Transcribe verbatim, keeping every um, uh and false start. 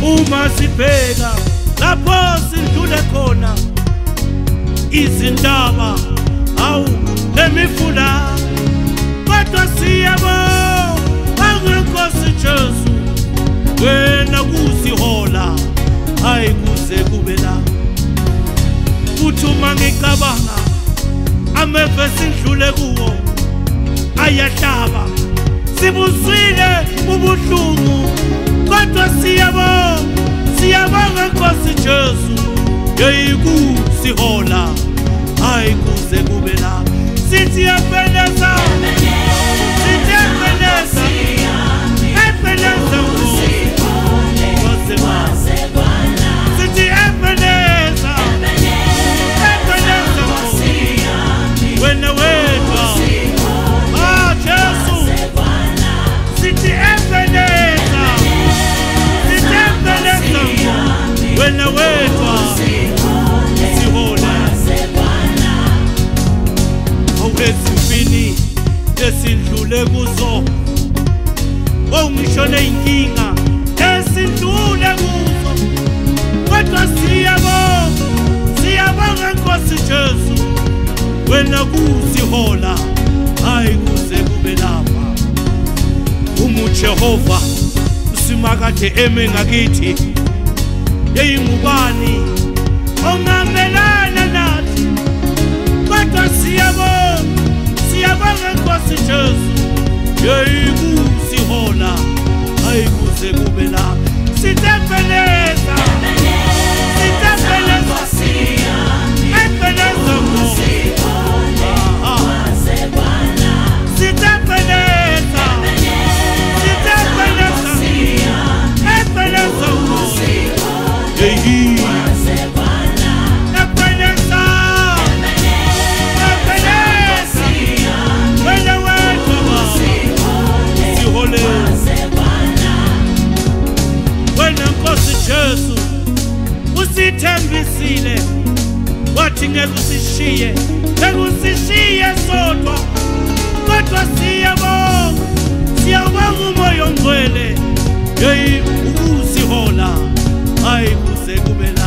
uma sibheka lapho sidlule khona izindaba awu lemifula kodwa siyabonga ngenkosi Jesu wena kusihola hayi kuze kube la uthuma ngicabanga ameve sidlule kuwo ayahlaba sibusile ubuhlungu kodwa siyabonga siyabonga nkosi Jesu yeyikusihola hayi kuze kube la sithi yapheleza sithi yapheleza yapheleza sithi yapheleza yapheleza wena wedwa ah Jesu sithi yapheleza sithi yapheleza wena wedwa Esifini esindlule kuzo ongishone inkinga esindlule kuzo kodwa siyabonga siyabonga nkosi Jesu wena kusihola hayi kuze kube lapha umu Jehova usimakade eme ngakithi yeyingubani ongamelana nathi kodwa siyabonga siyabonga nkosi Jesu yeyikusihola hayi kuze kube la sitepheleza sitepheleza sitepheleza sitepheleza sitepheleza sitepheleza Jesu usithembisile wathi ngeke usishiye ngeke usishiye sodwa kodwa siyabonga siyabonga umoya ongcwele hey ukusihola hayi kuze kube